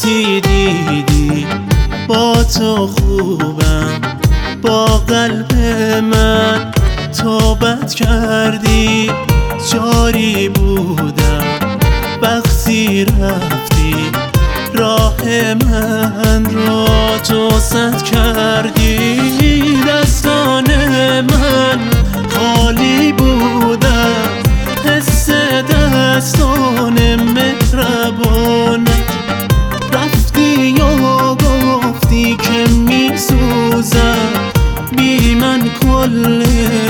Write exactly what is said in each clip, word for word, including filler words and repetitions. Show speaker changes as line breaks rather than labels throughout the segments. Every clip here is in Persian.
وقتی دیدی با تو خوبم، با قلب من تو بد کردی. جاری بودم وقتی رفتی، راه من رو تو سد کردی. دستان من خالی بودم، حس دستان مهربانت. رفتی و گفتی که می سوزم، بی من کل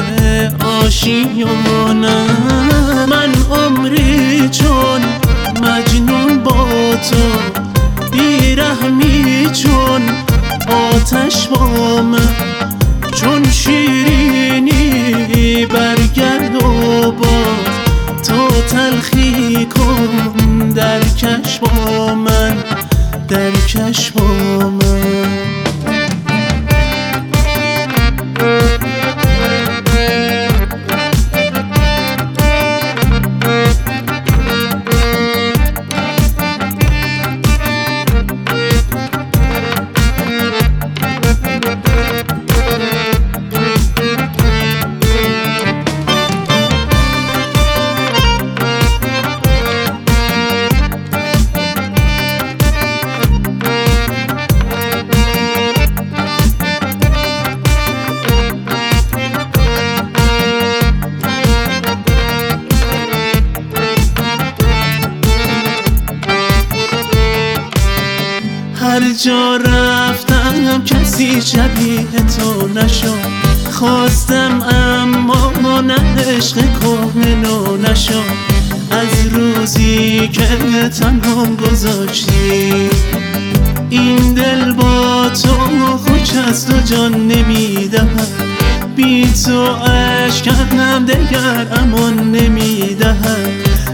آشیانم. من عمری چون مجنون با تو، بی رحمی چون آتش با من. چون شیرینی برگرد و باز تو تلخی کن، درکش با من، درکش با من. هر جا رفتم کسی شبیه تو نشد. خواستم اما نه عشق کهنه و نشد. از روزی که تنهام گذاشتی، این دل با تو خوش است و جان نمیدهد. بی تو اشکم دگر امان نمیدهد.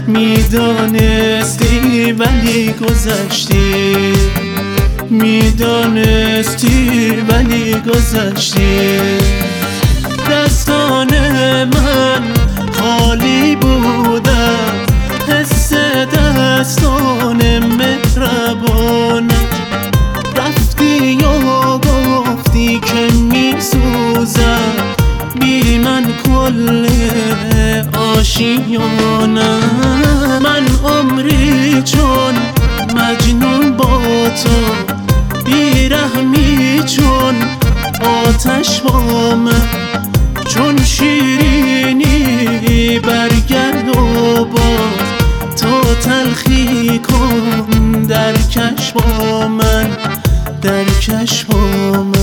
میدانستی ولی گذشتی، میدانستی ولی گذشتی. دستان من خالی بودم، حس دستان مهربانت. رفتی و گفتی که می سوزم، بی من کل آشیانم. من عمری چون مجنون با تو، بی رحمی چون آتش با من. چون شیرینی برگرد و باز تو تلخی کن، درکش با من، درکش با من.